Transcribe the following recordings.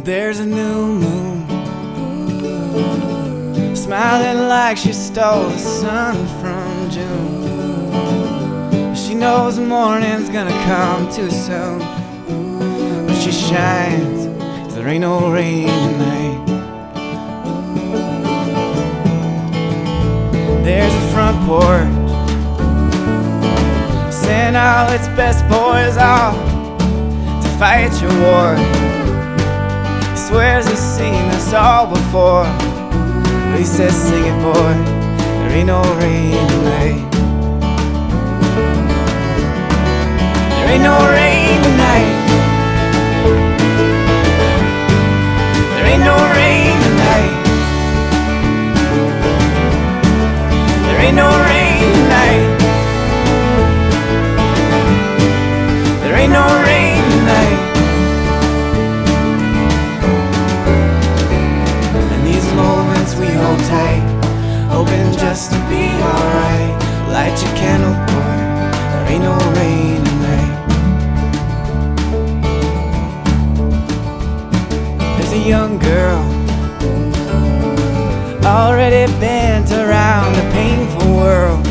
There's a new moon, smiling like she stole the sun from June. She knows the morning's gonna come too soon, but she shines 'cause there ain't no rain tonight. There's a front porch, send all its best boys off to fight your war. Swears he's seen this all before, but he says, sing it, boy, there ain't no rain tonight. There ain't no rain tonight. There ain't no rain tonight. There ain't no rain tonight. There ain't no rain tonight. We hold tight, hoping just to be alright. Light your candle, boy, there ain't no rain tonight. There's a young girl already bent around a painful world,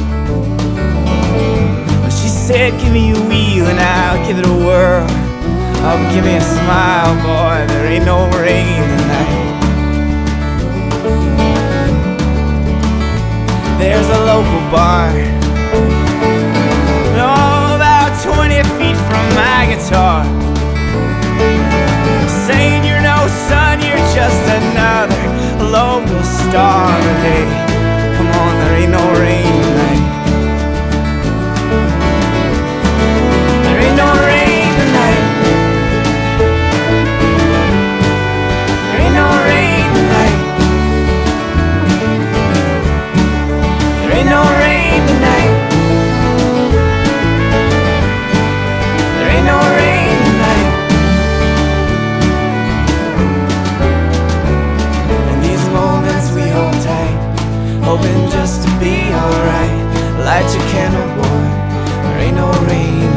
but she said, give me a wheel and I'll give it a whirl. Oh, but give me a smile, boy, there ain't no rain tonight. There's a local bar, oh, about 20 feet from my guitar, saying you're no son, you're just another local star. But hey, come on, there ain't no rain tonight. There ain't no rain tonight. There ain't no rain tonight. There ain't no rain tonight. There ain't no rain tonight. In these moments we hold tight, hoping just to be alright. Light your candle, boy, there ain't no rain